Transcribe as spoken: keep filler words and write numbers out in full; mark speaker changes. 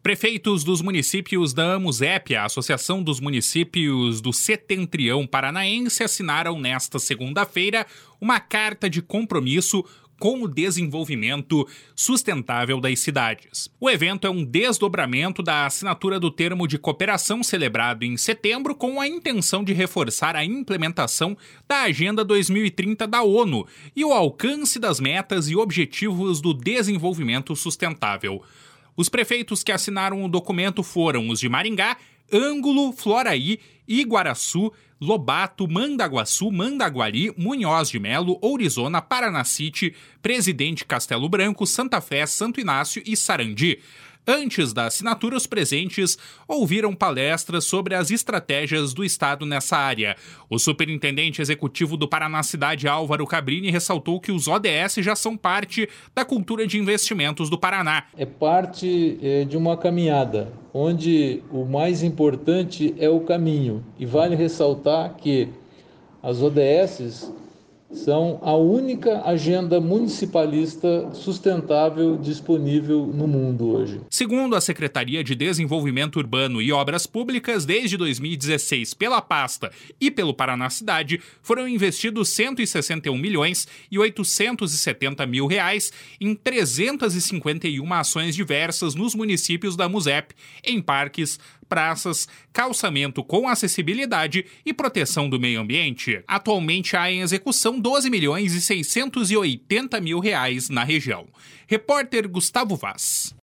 Speaker 1: Prefeitos dos municípios da AMUSEP, a Associação dos Municípios do Setentrião Paranaense, assinaram nesta segunda-feira uma carta de compromisso com o desenvolvimento sustentável das cidades. O evento é um desdobramento da assinatura do termo de cooperação celebrado em setembro com a intenção de reforçar a implementação da Agenda dois mil e trinta da ONU e o alcance das metas e objetivos do desenvolvimento sustentável. Os prefeitos que assinaram o documento foram os de Maringá, Ângulo, Floraí, Iguaraçu, Lobato, Mandaguaçu, Mandaguari, Munhoz de Melo, Ourizona, Paranacite, Presidente Castelo Branco, Santa Fé, Santo Inácio e Sarandi. Antes da assinatura, os presentes ouviram palestras sobre as estratégias do Estado nessa área. O superintendente executivo do Paraná Cidade, Álvaro Cabrini, ressaltou que os O D S já são parte da cultura de investimentos do Paraná.
Speaker 2: É parte é, de uma caminhada, onde o mais importante é o caminho. E vale ressaltar que as O D S são a única agenda municipalista sustentável disponível no mundo hoje.
Speaker 1: Segundo a Secretaria de Desenvolvimento Urbano e Obras Públicas, desde dois mil e dezesseis, pela pasta e pelo Paraná Cidade, foram investidos cento e sessenta e um milhões e oitocentos e setenta mil reais em trezentas e cinquenta e uma ações diversas nos municípios da AMUSEP, em parques, praças, calçamento com acessibilidade e proteção do meio ambiente. Atualmente há em execução doze milhões e seiscentos e oitenta mil reais na região. Repórter Gustavo Vaz.